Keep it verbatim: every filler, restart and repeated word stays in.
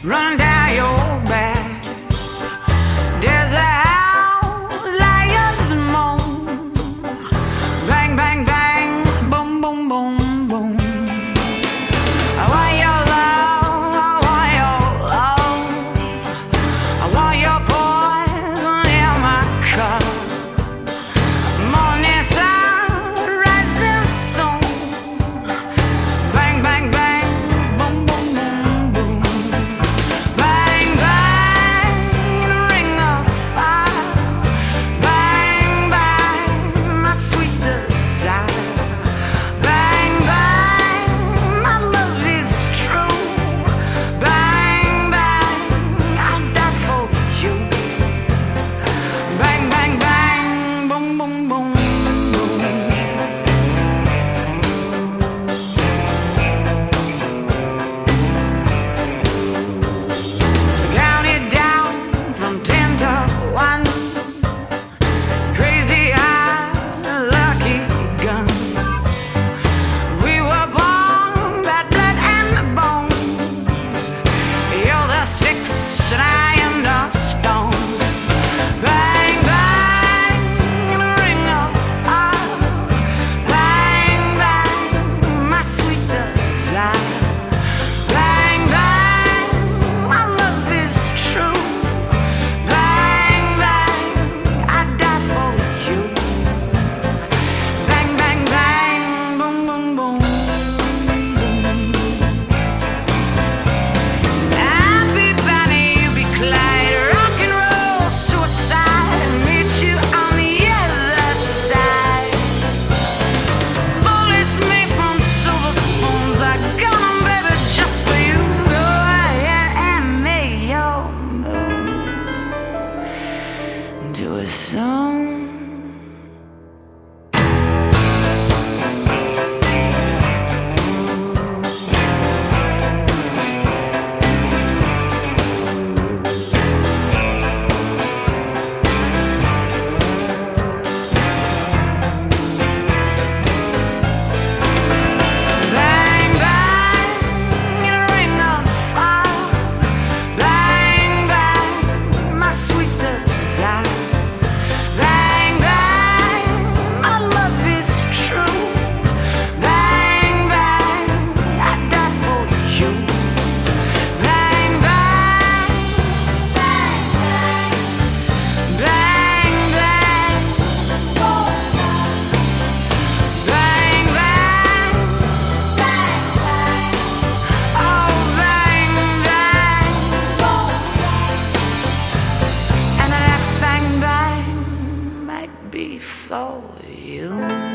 run down your back. There's a house, lions moan. Bang, bang, bang, boom, boom, boom, boom. I want your love, I want your love. I want your poison in my cup. Morning sun, rising sun. Bang, bang, bang, boom, boom, boom, boom. Bang, bang, ring of fire. Bang, bang, my sweet desire. Bang, bang, my love is true. Bang, bang, I'll die for you. Bang, bang, bang, boom, boom, boom, boom. So count it down from ten to one. Crazy eye, lucky gun. We were born that blood and the bones. You're the sticks and I am the stone. Bang, bang, ring of fire. Bang, bang, my sweet desire. Bang, bang, my love is true. Bang, bang, I'd die for you. Bang, bang, bang, boom, boom, boom, boom. I'll be Bonnie, you be Clyde. Rock and roll, suicide. Meet you on the other side. Bullets made from silver spoons. I got 'em, baby, just for you. Oh, yeah, and may your moon do a song. Bang, bang, in a ring of fire. Bang, bang, my sweet desire. Bang, bang, my love is true. Bang, bang, I'd die for you. Bang, bang, bang, bang, bang, bang, bang, bang, oh, bang, bang, and the next bang, bang might be for you.